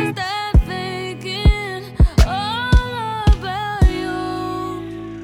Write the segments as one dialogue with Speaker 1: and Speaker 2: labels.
Speaker 1: start thinking all about you.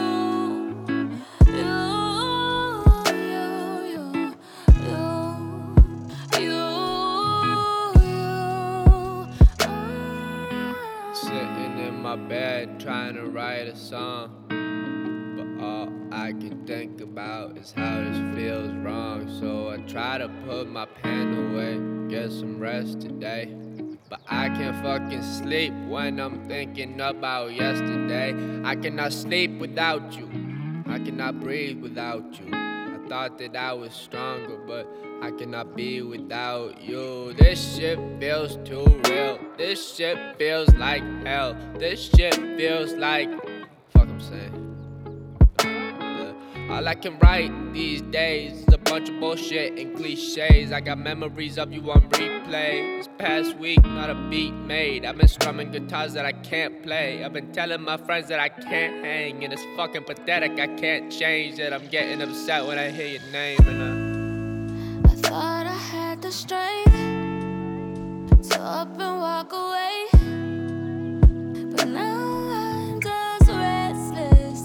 Speaker 2: Sitting in my bed trying to write a song, but all I can think about is how this feels wrong. So I try to put my pen away, get some rest today. But I can't fucking sleep when I'm thinking about yesterday. I cannot sleep without you, I cannot breathe without you. I thought that I was stronger, but I cannot be without you. This shit feels too real. This shit feels like hell. This shit feels like fuck I'm saying. All I can write these days is a bunch of bullshit and cliches. I got memories of you on replay. This past week, not a beat made. I've been strumming guitars that I can't play. I've been telling my friends that I can't hang, and it's fucking pathetic. I can't change it. I'm getting upset when I hear your name, and
Speaker 1: I thought I had the strength to up and walk away, but now I'm just restless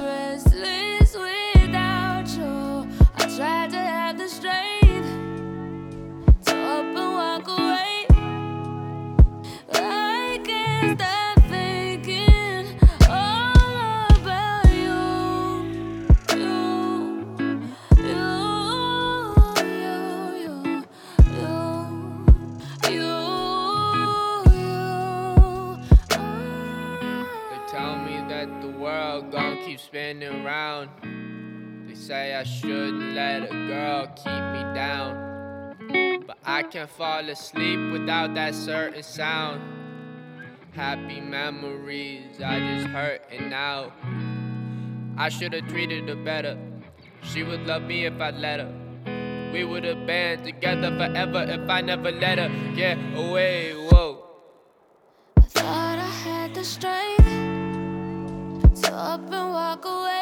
Speaker 1: without you. I tried to have the strength to up and walk away, but I can't stop thinking all about
Speaker 2: they tell me that the world gon' keep spinning round. They say I shouldn't let a girl keep me down, but I can't fall asleep without that certain sound. Happy memories, I just hurting now. I should've treated her better. She would love me if I let her. We would've been together forever if I never let her get away. Whoa.
Speaker 1: I thought I had the strength to up and walk away,